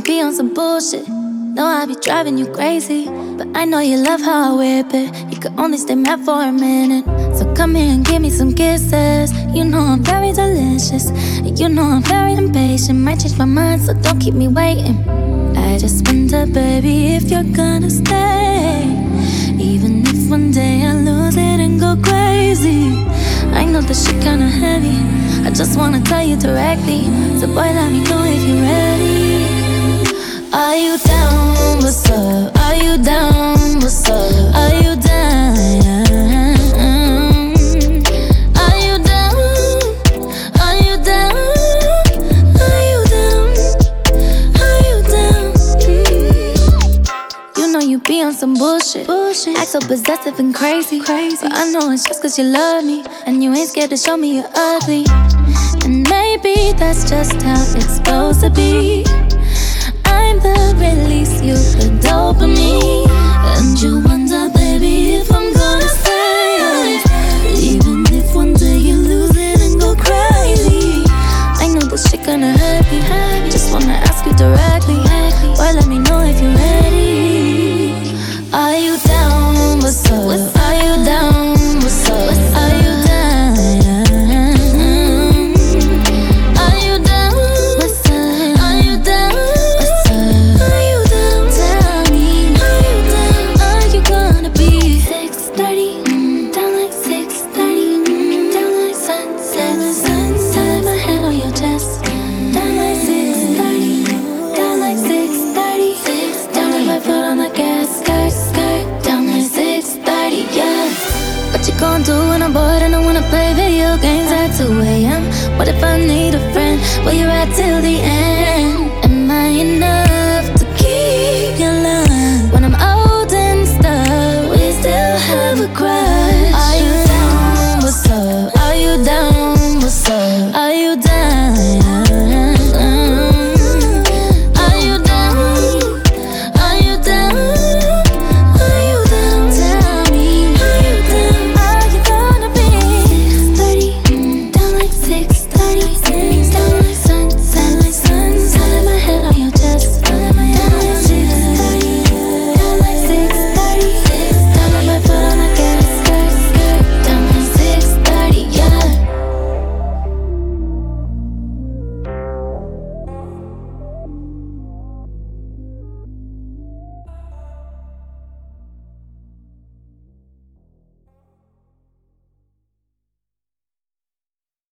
be on some bullshit. Know I be driving you crazy, but I know you love how I whip it. You could only stay mad for a minute, so come here and give me some kisses. You know I'm very delicious, and you know I'm very impatient. Might change my mind, so don't keep me waiting. I just wonder, baby, if you're gonna stay, even if one day I lose it and go crazy. I know this shit kinda heavy, I just wanna tell you directly. So boy, let me know if you're ready. Are you down? What's up? Are you down? What's up? Are you down? Are you down? Are you down? Are you down? Are you down? You know you be on some bullshit. Act so possessive and crazy. But I know it's just cause you love me, and you ain't scared to show me you're ugly. And maybe that's just how it's supposed to be. I'm the release, you the dopamine. And you wonder, baby, if I'm gonna stay, even if one day you lose it and go crazy. I know this shit gonna hurt me, just wanna ask you directly. Boy, let me know if you're ready. Are you down? What's up? Are you down? What's up? Are you down? Are you down? What's up? Are you down? Gonna do when I'm bored and I wanna play video games at 2 AM? What if I need a friend? Will you ride till the end?